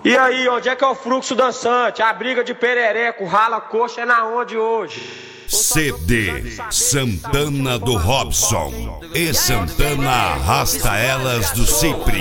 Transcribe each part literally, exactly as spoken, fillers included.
E aí, onde é que é o fluxo dançante? A briga de perereco, rala, coxa é na onde hoje? C D Santana do Robson e Santana arrasta elas do Cipri.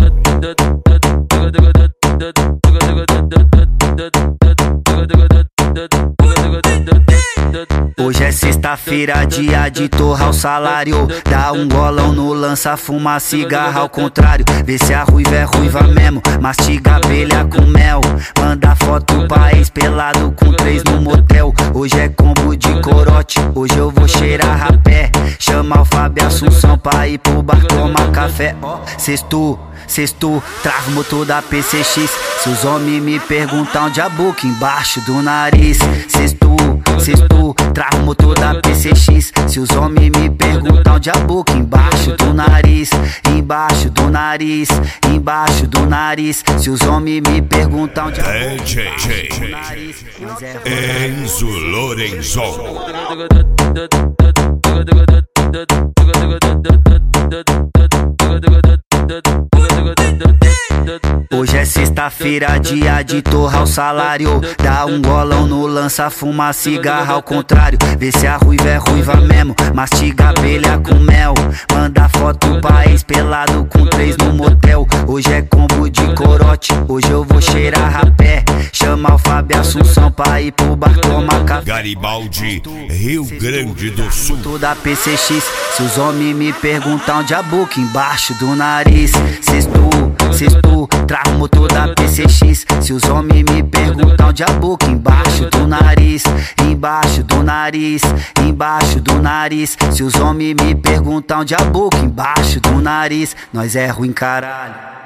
Hoje é sexta-feira, dia de torrar o salário. Dá um golão no lança, fuma cigarro ao contrário. Vê se a ruiva é ruiva mesmo, mastiga abelha com mel. Manda foto país pelado com três no motel. Hoje é combo de corote, hoje eu vou cheirar rapé. Chama o Fábio Assunção pra ir pro bar tomar café. Ó, sexto, sexto, traz o motor da P C X. Se os homens me perguntam onde a boca, embaixo do nariz. Sexto, sexto, traz o motor da P C X. Se os homens me perguntam onde a boca, embaixo do nariz. Embaixo do nariz, embaixo do nariz. Se os homens me perguntam onde a boca, embaixo do nariz. Enzo Lorenzon. Hoje é sexta-feira, dia de torrar o salário. Dá um golão no lança, fuma cigarro ao contrário. Vê se a ruiva é ruiva mesmo, mastiga abelha com mel. Manda foto país pelado com três no motel. Hoje é combo de corote, hoje eu vou cheirar rapé. Chama o Fábio Assunção pra ir pro bar tomar café. Garibaldi, Rio Grande do Sul. Toda P C X, se os homens me perguntam onde a boca, embaixo do nariz. Sexto, sexto, traz o motor da P C X. Se os homens me perguntam onde a boca, embaixo do nariz. Embaixo do nariz, embaixo do nariz. Se os homens me perguntam onde a boca, embaixo do nariz. Nós é ruim, caralho.